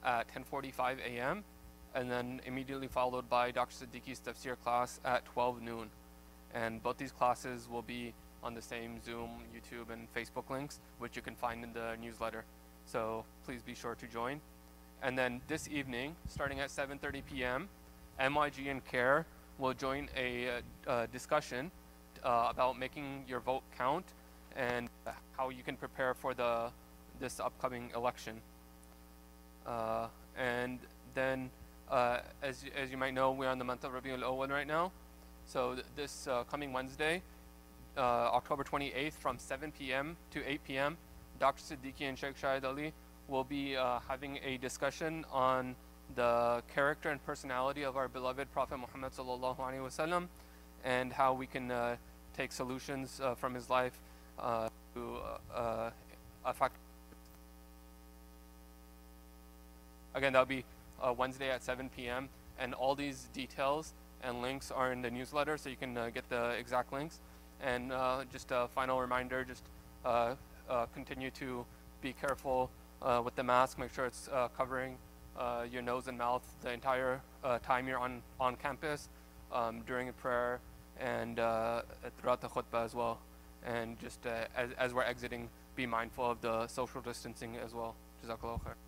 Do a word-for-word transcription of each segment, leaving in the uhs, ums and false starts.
at ten forty-five a m and then immediately followed by Doctor Siddiqui's tafsir class at twelve noon. And both these classes will be on the same Zoom, YouTube, and Facebook links, which you can find in the newsletter. So please be sure to join. And then this evening, starting at seven thirty p m, M Y G and CARE will join a uh, discussion uh, about making your vote count and how you can prepare for the this upcoming election. Uh, and then, uh, as, as you might know, we're on the month of Rabiul Awwal right now. So th this uh, coming Wednesday, uh, October twenty-eighth, from seven p m to eight p m, Doctor Siddiqui and Sheikh Shahid Ali will be uh, having a discussion on the character and personality of our beloved Prophet Muhammad sallallahu alaihi wasallam, and how we can uh, take solutions uh, from his life uh, to uh, uh, affect. Again, that'll be uh, Wednesday at seven p m and all these details and links are in the newsletter, so you can uh, get the exact links. And uh, just a final reminder, just uh, uh, continue to be careful uh, with the mask. Make sure it's uh, covering uh, your nose and mouth the entire uh, time you're on, on campus, um, during a prayer, and uh, throughout the khutbah as well. And just uh, as, as we're exiting, be mindful of the social distancing as well. Jazakallah khair.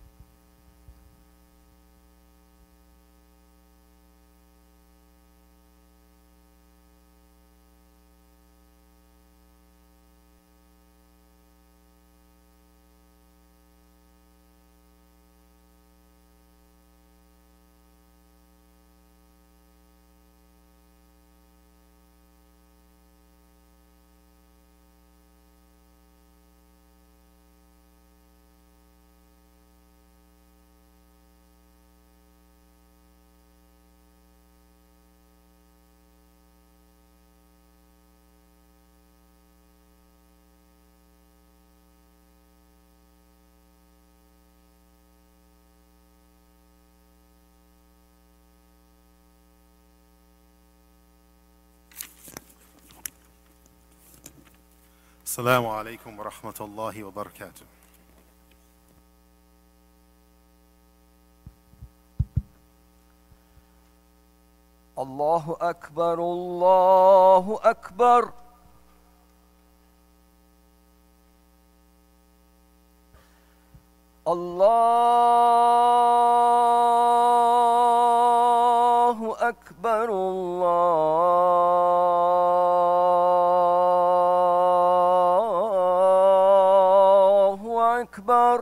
Assalamu alaikum wa rahmatullahi wa barakatuh. Allahu Akbar, Allahu Akbar. Allahu Akbar, Allahu Akbar.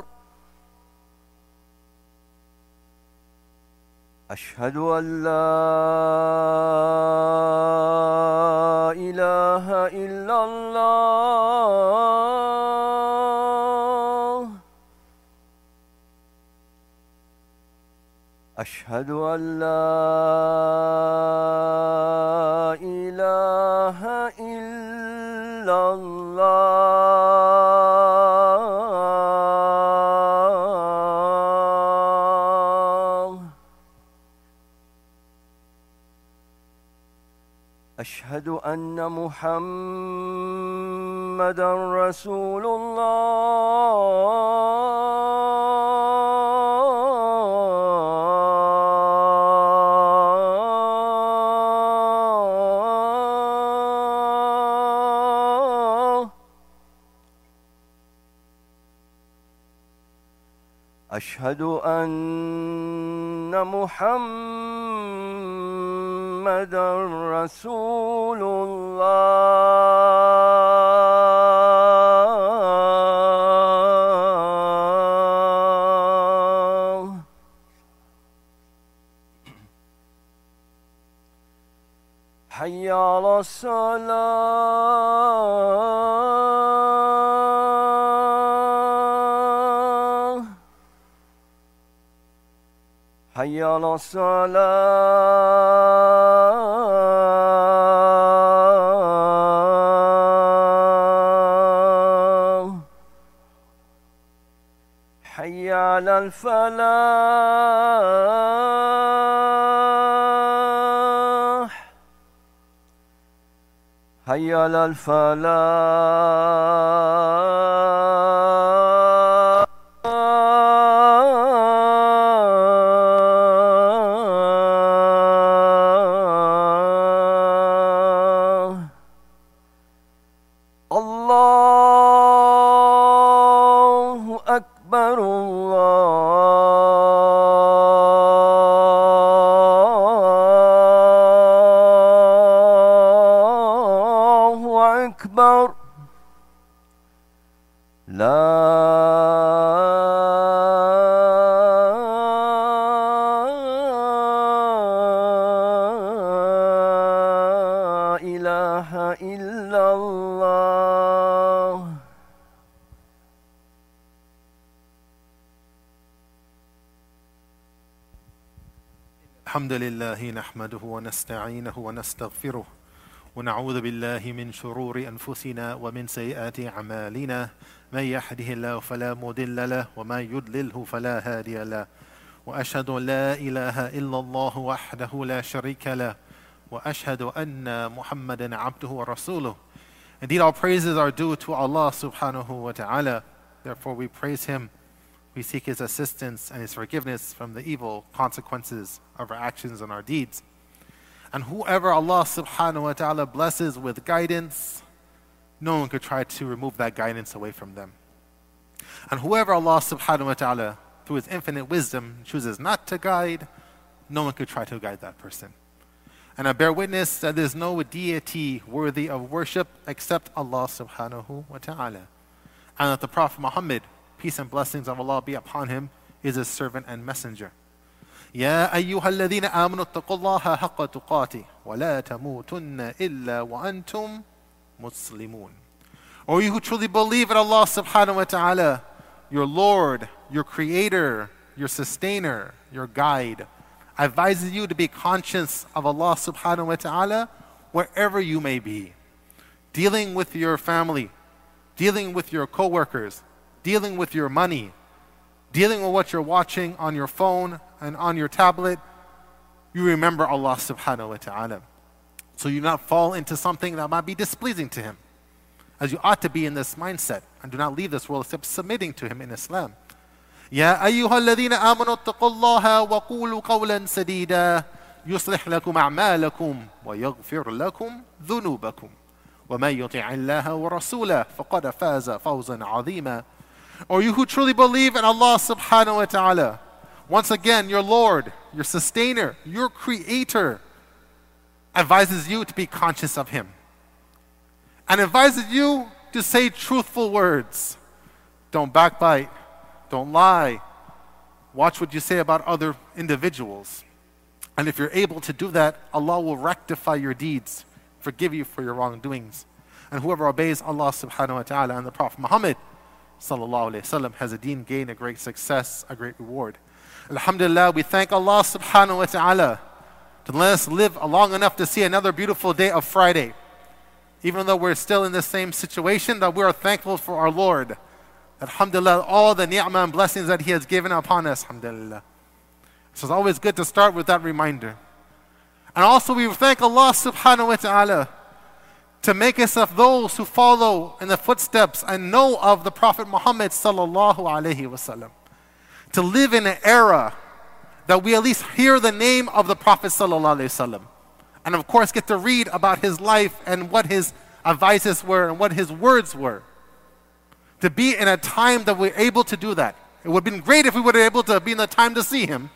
أشهد أن لا إله إلا الله. أشهد أن لا إله إلا الله. أشهد أن محمدًا رسول الله. أشهد أن محمدًا رسول الله. حي على الصلاة. حي على الصلاة. حي على الفلاح. حي على الفلاح. الحمد لله نحمده ونستعينه ونستغفره ونعوذ بالله من شرور أنفسنا ومن سيئات أعمالنا من يهده الله فلا مضل له وما يضلله فلا هادي له وأشهد أن لا إله إلا الله وحده لا شريك له وأشهد أن محمدا عبده ورسوله. Indeed, all praises are due to Allah subhanahu wa ta'ala. Therefore we praise Him. We seek His assistance and His forgiveness from the evil consequences of our actions and our deeds. And whoever Allah subhanahu wa ta'ala blesses with guidance, no one could try to remove that guidance away from them. And whoever Allah subhanahu wa ta'ala, through His infinite wisdom, chooses not to guide, no one could try to guide that person. And I bear witness that there is no deity worthy of worship except Allah subhanahu wa ta'ala. And that the Prophet Muhammad, peace and blessings of Allah be upon him, is His servant and messenger. يا أيها الذين آمنوا اتقوا الله حق تقاته ولا تموتن إلا وأنتم مسلمون. O you who truly believe in Allah subhanahu wa ta'ala, your Lord, your Creator, your Sustainer, your Guide, advises you to be conscious of Allah subhanahu wa ta'ala wherever you may be. Dealing with your family, dealing with your co-workers, dealing with your money, dealing with what you're watching on your phone and on your tablet, you remember Allah subhanahu wa ta'ala. So you do not fall into something that might be displeasing to Him, as you ought to be in this mindset, and do not leave this world except submitting to Him in Islam. يا أيها الذين آمنوا اتقوا الله وقولوا قولا سديدا يصلح لكم أعمالكم ويغفر لكم ذنوبكم ومن يطع الله ورسوله فقد فاز فوزا عظيما. Or you who truly believe in Allah subhanahu wa ta'ala, once again your Lord, your Sustainer, your Creator, advises you to be conscious of Him and advises you to say truthful words. Don't backbite. Don't lie. Watch what you say about other individuals. And if you're able to do that, Allah will rectify your deeds, forgive you for your wrongdoings. And whoever obeys Allah subhanahu wa ta'ala and the Prophet Muhammad sallallahu alayhi wa sallam has a deen gain, a great success, a great reward. Alhamdulillah, we thank Allah subhanahu wa ta'ala to let us live long enough to see another beautiful day of Friday. Even though we're still in the same situation, that we are thankful for our Lord. Alhamdulillah, all the ni'mah and blessings that He has given upon us. Alhamdulillah. So it's always good to start with that reminder. And also we thank Allah subhanahu wa ta'ala to make us of those who follow in the footsteps and know of the Prophet Muhammad sallallahu alayhi wasallam. To live in an era that we at least hear the name of the Prophet sallallahu alayhi wasallam. And of course get to read about his life and what his advices were and what his words were. To be in a time that we're able to do that. It would have been great if we would have been able to be in the time to see him.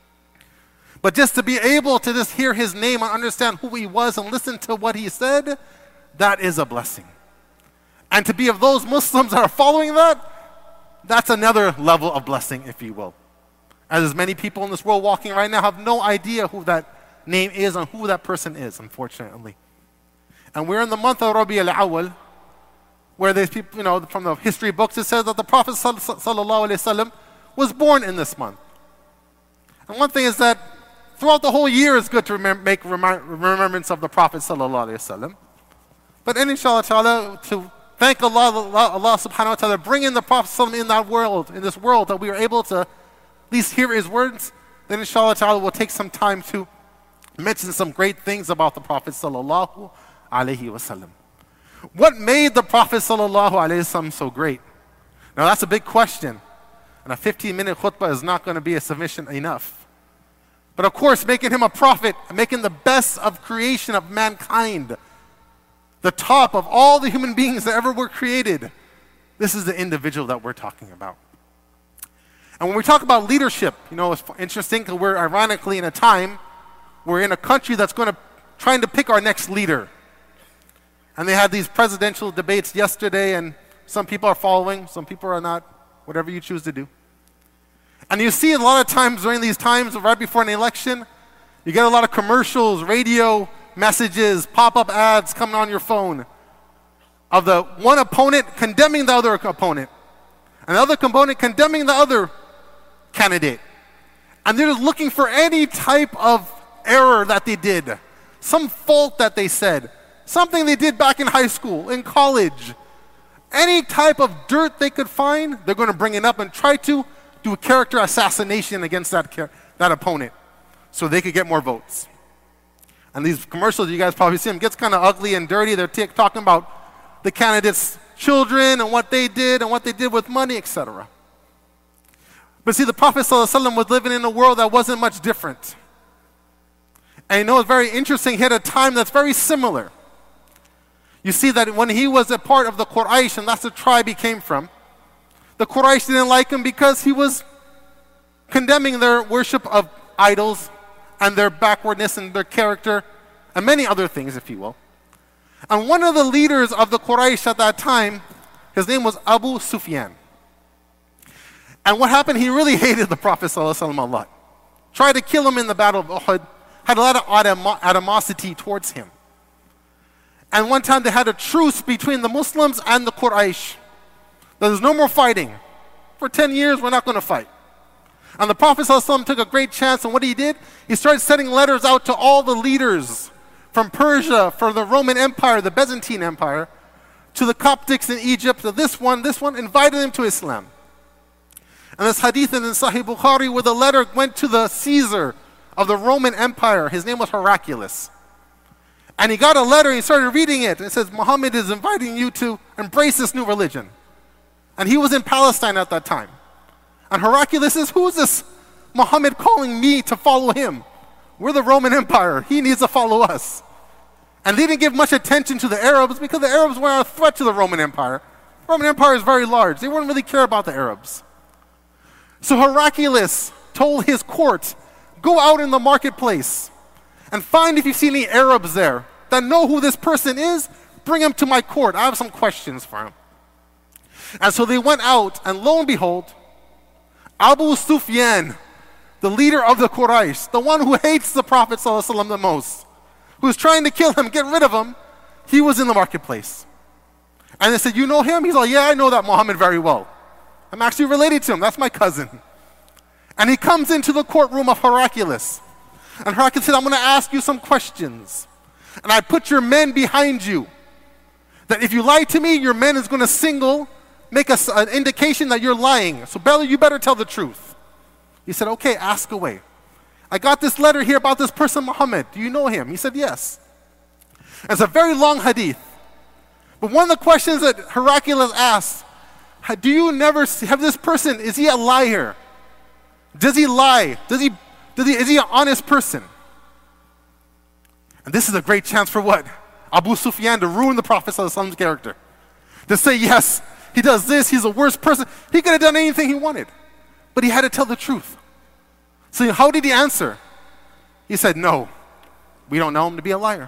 But just to be able to just hear his name and understand who he was and listen to what he said, that is a blessing. And to be of those Muslims that are following that, that's another level of blessing, if you will. As many people in this world walking right now have no idea who that name is and who that person is, unfortunately. And we're in the month of Rabi al-Awwal, where there's people, you know, from the history books, it says that the Prophet sallallahu alaihi wasallam was born in this month. And one thing is that throughout the whole year it's good to remem- make remi- remembrance of the Prophet sallallahu alaihi wasallam. But inshallah ta'ala, to thank Allah, Allah, Allah subhanahu wa ta'ala, bring in the Prophet sallallahu in that world, in this world, that we are able to at least hear his words, then inshallah ta'ala we'll take some time to mention some great things about the Prophet sallallahu alaihi wasallam. What made the Prophet sallallahu alaihi wasallam so great? Now that's a big question, and a fifteen minute khutbah is not going to be sufficient enough. But of course, making him a prophet, making the best of creation of mankind, the top of all the human beings that ever were created, this is the individual that we're talking about. And when we talk about leadership, you know, it's interesting because we're ironically in a time, we're in a country that's going to trying to pick our next leader. And they had these presidential debates yesterday, and some people are following, some people are not, whatever you choose to do. And you see a lot of times during these times, right before an election, you get a lot of commercials, radio messages, pop-up ads coming on your phone of the one opponent condemning the other opponent, and the other opponent condemning the other candidate. And they're just looking for any type of error that they did, some fault that they said, something they did back in high school, in college. Any type of dirt they could find, they're going to bring it up and try to do a character assassination against that, that opponent so they could get more votes. And these commercials, you guys probably see them, gets kind of ugly and dirty. They're t- talking about the candidates' children and what they did and what they did with money, et cetera. But see, the Prophet ﷺ was living in a world that wasn't much different. And you know, it's very interesting. He had a time that's very similar. You see that when he was a part of the Quraysh, and that's the tribe he came from, the Quraysh didn't like him because he was condemning their worship of idols and their backwardness and their character and many other things, if you will. And one of the leaders of the Quraysh at that time, his name was Abu Sufyan. And what happened, he really hated the Prophet ﷺ a lot. Tried to kill him in the Battle of Uhud, had a lot of anim- animosity towards him. And one time they had a truce between the Muslims and the Quraysh. There's no more fighting. For ten years, we're not going to fight. And the Prophet ﷺ took a great chance, and what he did, he started sending letters out to all the leaders from Persia, from the Roman Empire, the Byzantine Empire, to the Coptics in Egypt, to this one, this one, invited them to Islam. And this hadith in Sahih Bukhari, where the letter went to the Caesar of the Roman Empire. His name was Heraclius. And he got a letter, and he started reading it. It says, Muhammad is inviting you to embrace this new religion. And he was in Palestine at that time. And Heraclius says, who is this Muhammad calling me to follow him? We're the Roman Empire. He needs to follow us. And they didn't give much attention to the Arabs because the Arabs were a threat to the Roman Empire. The Roman Empire is very large. They wouldn't really care about the Arabs. So Heraclius told his court, go out in the marketplace and find if you see any Arabs there that know who this person is, bring him to my court. I have some questions for him. And so they went out, and lo and behold, Abu Sufyan, the leader of the Quraysh, the one who hates the Prophet ﷺ the most, who's trying to kill him, get rid of him, he was in the marketplace. And they said, you know him? He's like, yeah, I know that Muhammad very well. I'm actually related to him. That's my cousin. And he comes into the courtroom of Heraclius. And Heraclius said, I'm going to ask you some questions. And I put your men behind you. That if you lie to me, your men is going to single, make a, an indication that you're lying. So Bella, you better tell the truth. He said, okay, ask away. I got this letter here about this person, Muhammad. Do you know him? He said, yes. It's a very long hadith. But one of the questions that Heraclius asked, do you never see, have this person, is he a liar? Does he lie? Does he, does he, is he an honest person? And this is a great chance for what? Abu Sufyan to ruin the Prophet ﷺ's character. To say, yes, he does this, he's the worst person. He could have done anything he wanted. But he had to tell the truth. So how did he answer? He said, no, we don't know him to be a liar.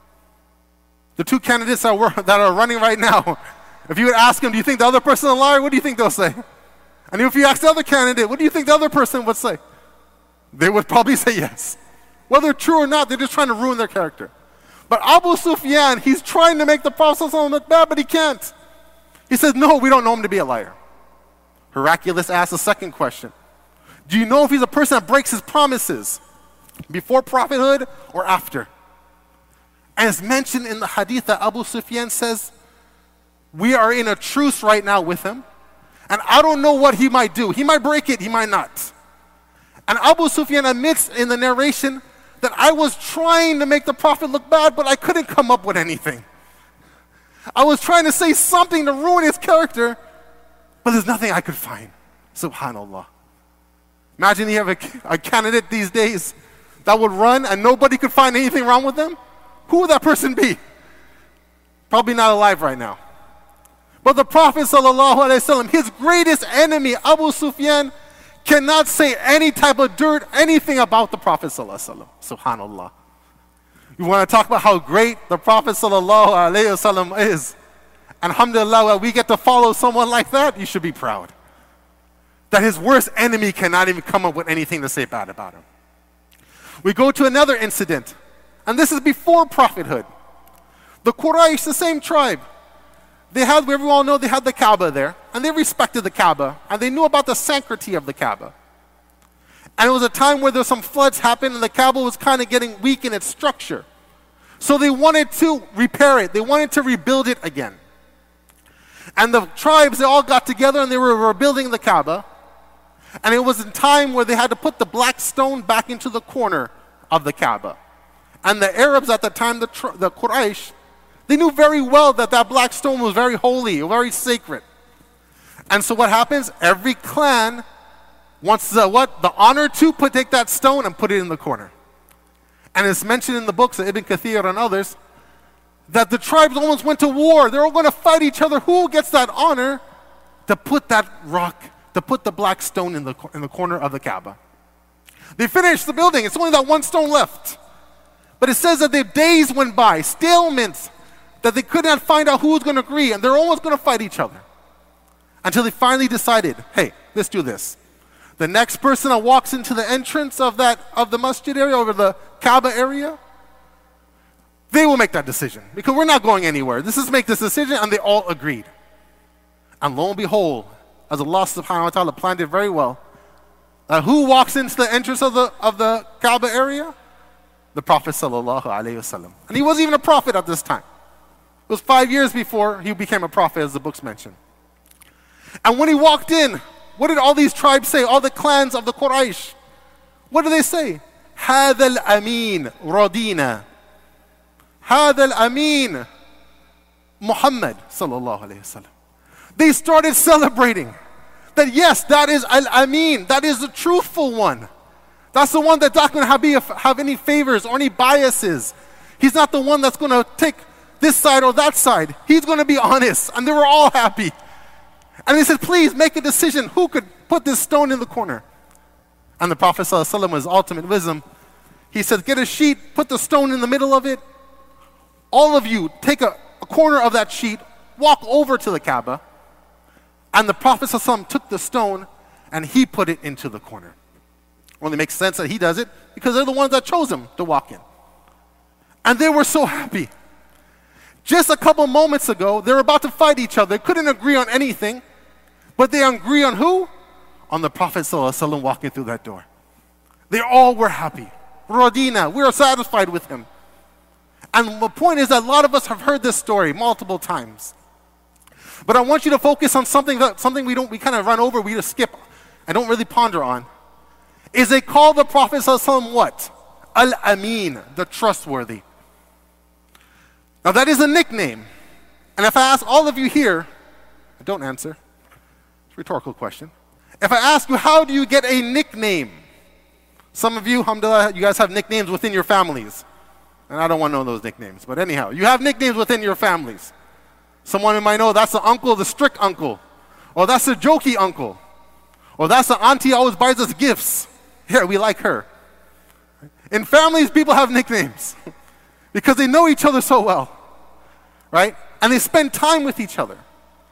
The two candidates that, were, that are running right now, if you would ask them, do you think the other person is a liar? What do you think they'll say? And if you ask the other candidate, what do you think the other person would say? They would probably say yes. Whether true or not, they're just trying to ruin their character. But Abu Sufyan, he's trying to make the Prophet look bad, but he can't. He says, no, we don't know him to be a liar. Heraclius asks a second question. Do you know if he's a person that breaks his promises before prophethood or after? And it's mentioned in the hadith that Abu Sufyan says, we are in a truce right now with him, and I don't know what he might do. He might break it, he might not. And Abu Sufyan admits in the narration that I was trying to make the Prophet look bad, but I couldn't come up with anything. I was trying to say something to ruin his character, but there's nothing I could find. Subhanallah. Imagine you have a, a candidate these days that would run and nobody could find anything wrong with them. Who would that person be? Probably not alive right now. But the Prophet ﷺ, his greatest enemy, Abu Sufyan, cannot say any type of dirt, anything about the Prophet ﷺ. Subhanallah. You want to talk about how great the Prophet ﷺ is. And alhamdulillah, we get to follow someone like that, you should be proud. That his worst enemy cannot even come up with anything to say bad about him. We go to another incident. And this is before prophethood. The Quraysh, the same tribe. They had, we all know, they had the Kaaba there. And they respected the Kaaba. And they knew about the sanctity of the Kaaba. And it was a time where there were some floods happened and the Kaaba was kind of getting weak in its structure. So they wanted to repair it. They wanted to rebuild it again. And the tribes, they all got together and they were rebuilding the Kaaba. And it was a time where they had to put the black stone back into the corner of the Kaaba. And the Arabs at the time, the, the Quraysh, they knew very well that that black stone was very holy, very sacred. And so what happens? Every clan wants the what? The honor to put take that stone and put it in the corner. And it's mentioned in the books of Ibn Kathir and others that the tribes almost went to war. They're all going to fight each other. Who gets that honor to put that rock, to put the black stone in the, in the corner of the Kaaba? They finished the building. It's only that one stone left. But it says that the days went by, stalemates, that they could not find out who was going to agree, and they're almost going to fight each other. Until they finally decided, hey, let's do this. The next person that walks into the entrance of that of the masjid area, over the Kaaba area, they will make that decision. Because we're not going anywhere. This is make this decision, and they all agreed. And lo and behold, as Allah subhanahu wa ta'ala planned it very well, uh, who walks into the entrance of the of the Kaaba area? The Prophet sallallahu alaihi wasallam. And he wasn't even a prophet at this time. It was five years before he became a prophet, as the books mention. And when he walked in, what did all these tribes say? All the clans of the Quraysh. What do they say? هذا الأمين رضينا. هذا الأمين Muhammad sallallahu alaihi wasallam. They started celebrating that yes, that is Al-Amin. That is the truthful one. That's the one that's not going to have, have any favors or any biases. He's not the one that's going to take this side or that side. He's going to be honest. And they were all happy. And they said, please make a decision. Who could put this stone in the corner? And the Prophet ﷺ, with his ultimate wisdom, he said, get a sheet, put the stone in the middle of it. All of you take a, a corner of that sheet, walk over to the Kaaba. And the Prophet ﷺ took the stone and he put it into the corner. Only makes sense that he does it because they're the ones that chose him to walk in. And they were so happy. Just a couple moments ago, they were about to fight each other. They couldn't agree on anything. But they agree on who? On the Prophet ﷺ walking through that door. They all were happy. Radina, we are satisfied with him. And the point is that a lot of us have heard this story multiple times. But I want you to focus on something that something we don't we kind of run over, we just skip and don't really ponder on. Is they call the Prophet ﷺ what? Al-Amin, the trustworthy. Now that is a nickname. And if I ask all of you here, don't answer. It's a rhetorical question. If I ask you, how do you get a nickname? Some of you, alhamdulillah, you guys have nicknames within your families. And I don't want to know those nicknames. But anyhow, you have nicknames within your families. Someone might know that's the uncle, the strict uncle. Or that's the jokey uncle. Or that's the auntie who always buys us gifts. Here, we like her. In families, people have nicknames. Because they know each other so well. Right? And they spend time with each other.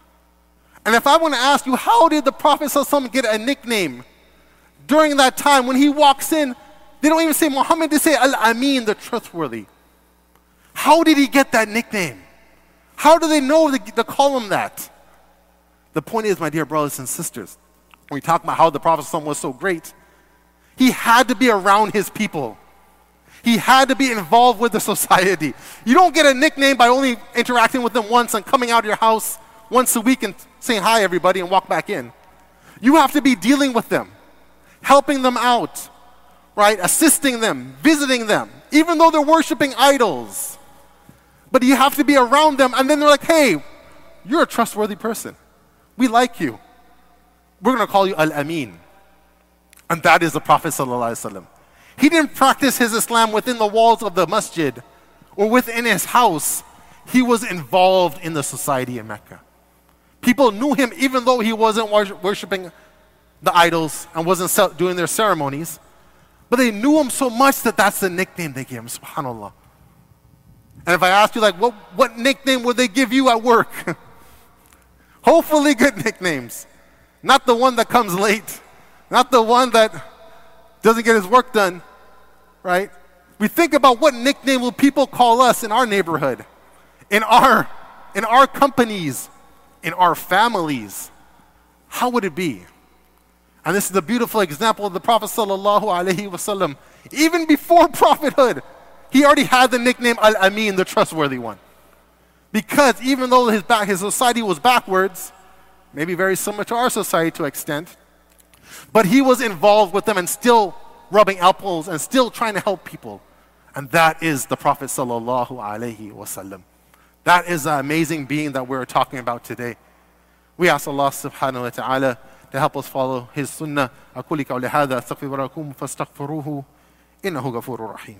And if I want to ask you, how did the Prophet ﷺ get a nickname during that time when he walks in? They don't even say Muhammad, they say Al-Amin, the trustworthy. How did he get that nickname? How do they know to, to call him that? The point is, my dear brothers and sisters, when we talk about how the Prophet ﷺ was so great, he had to be around his people. He had to be involved with the society. You don't get a nickname by only interacting with them once and coming out of your house once a week and saying hi everybody and walk back in. You have to be dealing with them, helping them out, right? Assisting them, visiting them, even though they're worshiping idols. But you have to be around them, and then they're like, hey, you're a trustworthy person. We like you. We're going to call you Al-Amin. And that is the Prophet ﷺ. He didn't practice his Islam within the walls of the masjid or within his house. He was involved in the society in Mecca. People knew him even though he wasn't worshiping the idols and wasn't doing their ceremonies. But they knew him so much that that's the nickname they gave him, subhanAllah. And if I ask you, like, what, what nickname would they give you at work? Hopefully good nicknames. Not the one that comes late. Not the one that doesn't get his work done, right? We think about what nickname will people call us in our neighborhood, in our, in our companies, in our families. How would it be? And this is a beautiful example of the Prophet sallallahu alaihi wasallam. Even before prophethood, he already had the nickname Al-Amin, the trustworthy one. Because even though his, back, his society was backwards, maybe very similar to our society to an extent, but he was involved with them and still rubbing elbows and still trying to help people. And that is the Prophet sallallahu alaihi wasallam. That is the amazing being that we're talking about today. We ask Allah subhanahu wa ta'ala to help us follow His sunnah. أقول قولي هذا أستغفر لكم فاستغفروه إنه غفور رحيم.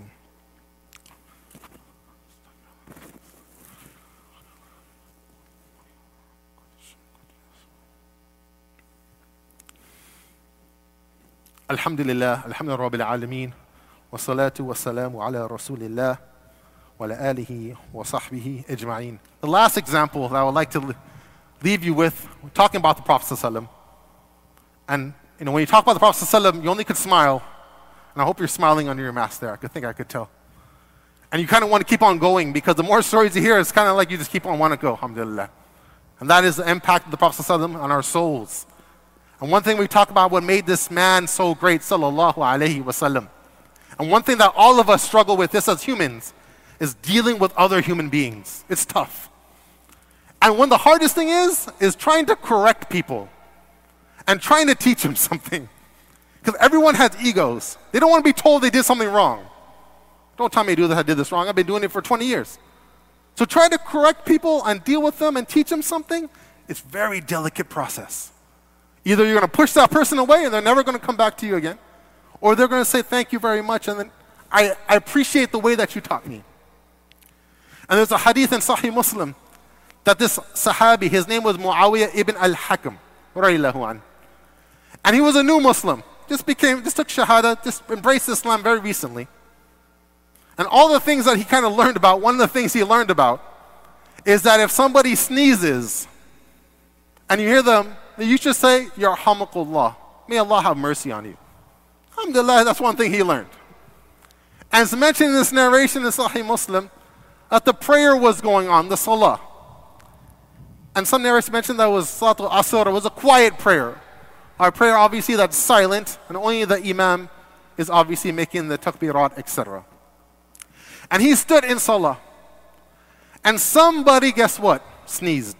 Alhamdulillah, alhamdulillah rabbil alameen, wa salatu wa salamu ala rasulillah, wa ala alihi wa sahbihi ajma'een. The last example that I would like to leave you with, we're talking about the Prophet ﷺ. And you know, when you talk about the Prophet ﷺ, you only could smile. And I hope you're smiling under your mask there. I could think I could tell. And you kind of want to keep on going because the more stories you hear, it's kind of like you just keep on wanting to go, alhamdulillah. And that is the impact of the Prophet ﷺ on our souls. And one thing we talk about what made this man so great, sallallahu alaihi wasallam. And one thing that all of us struggle with this as humans is dealing with other human beings. It's tough. And one of the hardest thing is, is trying to correct people and trying to teach them something. Because everyone has egos. They don't want to be told they did something wrong. Don't tell me do this, I did this wrong. I've been doing it for twenty years. So try to correct people and deal with them and teach them something. It's a very delicate process. Either you're going to push that person away and they're never going to come back to you again, or they're going to say thank you very much and then I, I appreciate the way that you taught me. And there's a hadith in Sahih Muslim that this Sahabi, his name was Muawiyah ibn al-Hakam, radiyallahu anh. And he was a new Muslim, just became, just took Shahada, just embraced Islam very recently. And all the things that he kind of learned about, one of the things he learned about is that if somebody sneezes and you hear them, you should say, Yarhamukullah. May Allah have mercy on you. Alhamdulillah, that's one thing he learned. And it's mentioned in this narration in Sahih Muslim that the prayer was going on, the salah. And some narrators mentioned that it was Salatul Asr, it was a quiet prayer. Our prayer obviously that's silent, and only the Imam is obviously making the takbirat, et cetera. And he stood in salah. And somebody, guess what? Sneezed.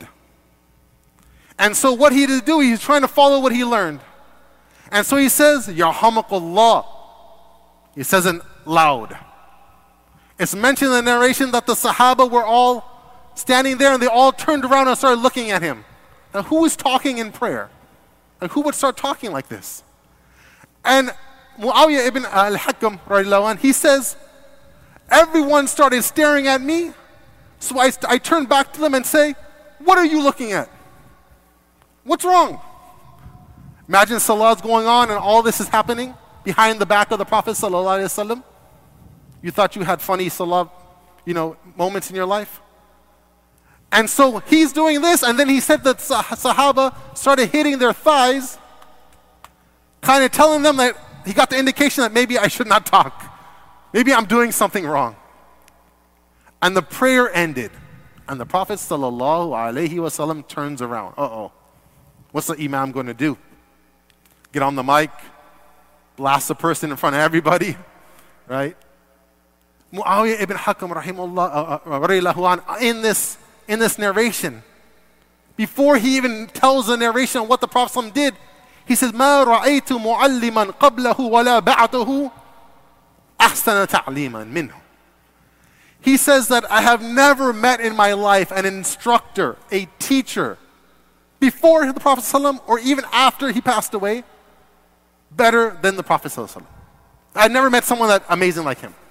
And so what he did do, he's trying to follow what he learned. And so he says, Yarhamukullah. He says it loud. It's mentioned in the narration that the Sahaba were all standing there and they all turned around and started looking at him. Now who was talking in prayer? And who would start talking like this? And Muawiyah ibn al-Hakam, radiallahu anh, he says, everyone started staring at me. So I, I turned back to them and say, what are you looking at? What's wrong? Imagine Salah's going on and all this is happening behind the back of the Prophet sallallahu alaihi wasallam. You thought you had funny Salah, you know, moments in your life? And so he's doing this, and then he said that Sahaba started hitting their thighs, kind of telling them that he got the indication that maybe I should not talk. Maybe I'm doing something wrong. And the prayer ended. And the Prophet sallallahu alaihi wasallam turns around. Uh-oh. What's the Imam going to do? Get on the mic, blast the person in front of everybody, right? Muawiyah ibn Hakam rahimahullah uh, uh, in this in this narration, before he even tells the narration of what the Prophet did, he says, "Ma ra'aytu mu'alliman qablahu wa la ba'dahu ahsana ta'liman minhu." He says that I have never met in my life an instructor, a teacher, before the Prophet ﷺ or even after he passed away, better than the Prophet ﷺ. I've never met someone that amazing like him.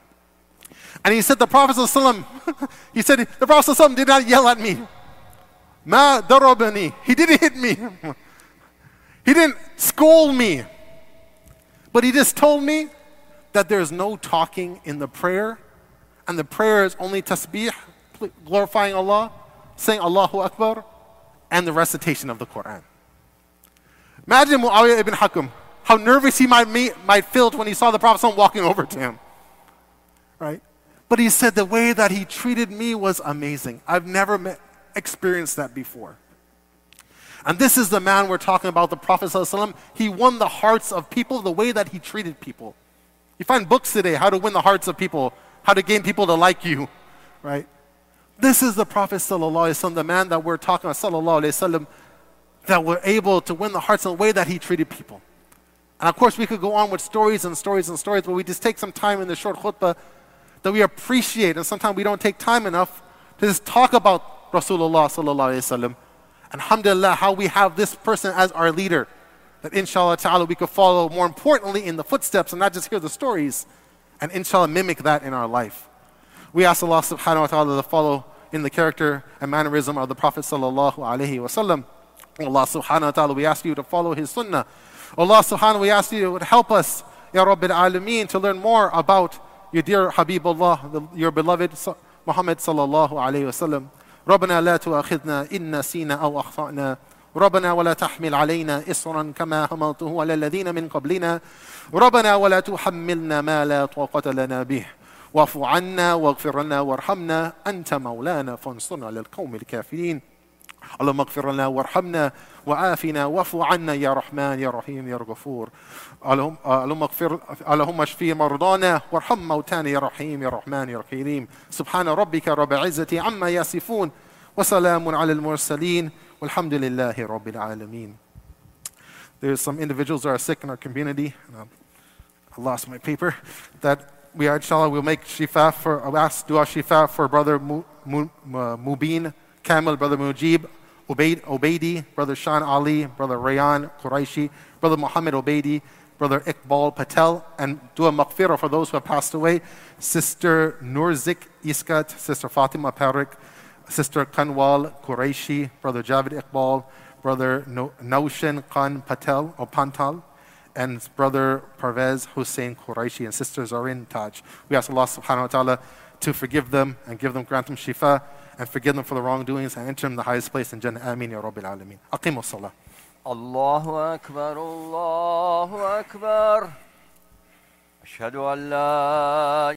And he said the Prophet ﷺ, he said the Prophet ﷺ did not yell at me. Ma darabani. He didn't hit me. He didn't scold me. But he just told me that there's no talking in the prayer, and the prayer is only tasbih, glorifying Allah, saying Allahu Akbar, and the recitation of the Quran. Imagine Muawiyah ibn Hakam, how nervous he might, meet, might feel when he saw the Prophet ﷺ walking over to him. Right? But he said the way that he treated me was amazing. I've never met, experienced that before. And this is the man we're talking about, the Prophet ﷺ. He won the hearts of people the way that he treated people. You find books today, how to win the hearts of people, how to gain people to like you, right? This is the Prophet ﷺ, the man that we're talking about, sallallahu alayhi wasallam, that were able to win the hearts in the way that he treated people. And of course, we could go on with stories and stories and stories, but we just take some time in the short khutbah that we appreciate, and sometimes we don't take time enough to just talk about Rasulullah sallallahu alayhi wasallam. And alhamdulillah, how we have this person as our leader, that inshallah ta'ala we could follow, more importantly, in the footsteps and not just hear the stories, and inshallah mimic that in our life. We ask Allah subhanahu wa ta'ala to follow in the character and mannerism of the Prophet sallallahu alayhi wasallam. Allah subhanahu wa ta'ala, we ask you to follow his sunnah. Allah subhanahu, we ask you to help us, Ya Rabbil Alameen, to learn more about your dear Habibullah, the, your beloved Muhammad sallallahu alayhi wasallam. ربنا لا تؤاخذنا إن نسينا أو أخطأنا ربنا ولا تحمل علينا إصرا كما حملته على الذين من قبلنا ربنا ولا تحملنا ما لا طاقة لنا به واعف عنا واغفر لنا وارحمنا أنت مولانا فانصرنا على القوم الكافرين اللهم اغفر لنا وارحمنا وعافنا واعف عنا يا رحمن يا رحيم يا غفور اللهم اغفر اللهم اشفي مرضانا وارحم موتانا يا رحيم يا رحمن يا رحيم سبحان ربك رب العزة عما يصفون وسلام على المرسلين والحمد لله رب العالمين. There's some individuals that are sick in our community. I lost my paper. That we are, inshallah, we'll make shifa for, I'll ask dua shifa for brother Mubin Kamil, brother Mujib Ubaid, Ubaidi, brother Shan Ali, brother Rayan Quraishi, brother Muhammad Ubaidi, brother Iqbal Patel, and dua maghfirah for those who have passed away. Sister Nurzik Iskat, Sister Fatima Parik, Sister Kanwal Quraishi, brother Javid Iqbal, brother Naushin Khan Patel or Pantal, and brother Parvez Hussein Quraishi, and sister Zarin Taj. We ask Allah subhanahu wa ta'ala to forgive them and give them, grant them shifa, and forgive them for the wrongdoings and enter them in the highest place in Jannah. Ameen ya Rabbil Alameen. Aqimu salah. Allahu Akbar, Allahu Akbar. Ashhadu an la